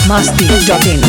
biharmasti.in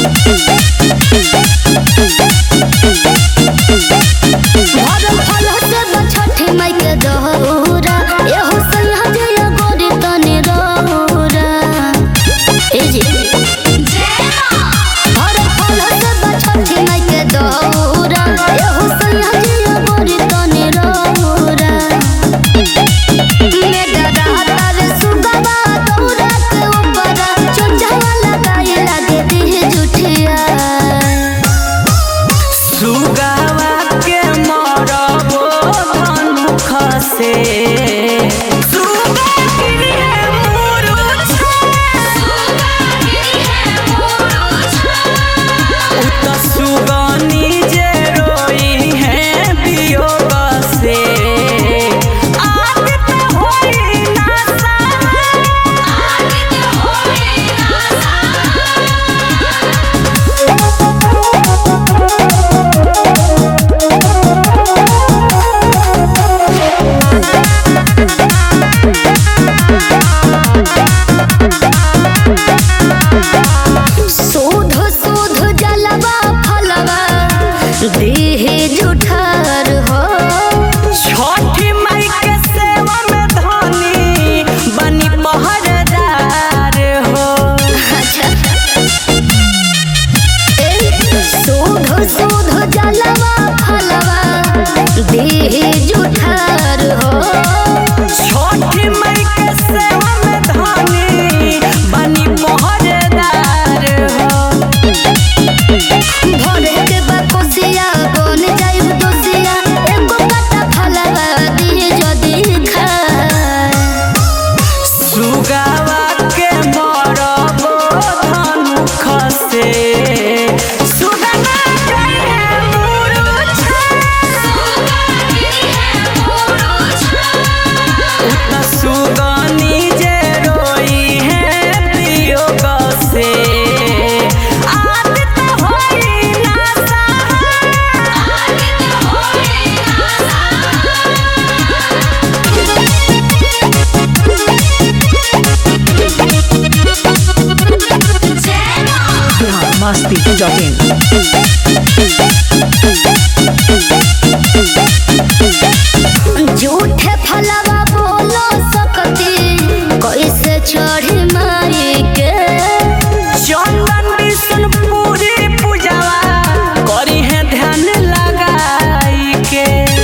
झूठे फलवा बोलो सकती कैसे चढ़ी माई के चंदन विष्णुपुरी पूजवा करी है ध्यान लगाई के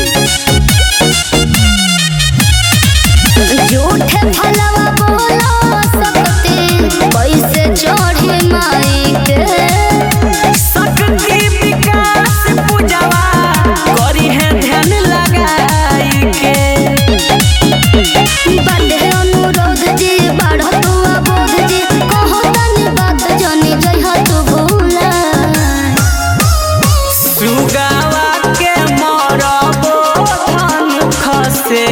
झूठे फलवा बोलो सकती कैसे चढ़ी माई के शक्ति विकास पूजवा करी है ध्यान लगाई के बड़े अनुरोध जी बढ़ो तू अबोध जी कहो तनी बात जानी जय तू भूला सुगावा के मरबो धन खसे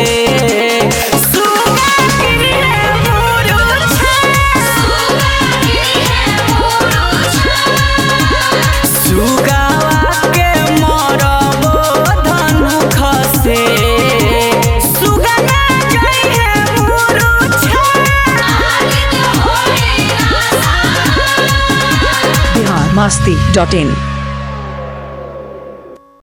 biharmasti.in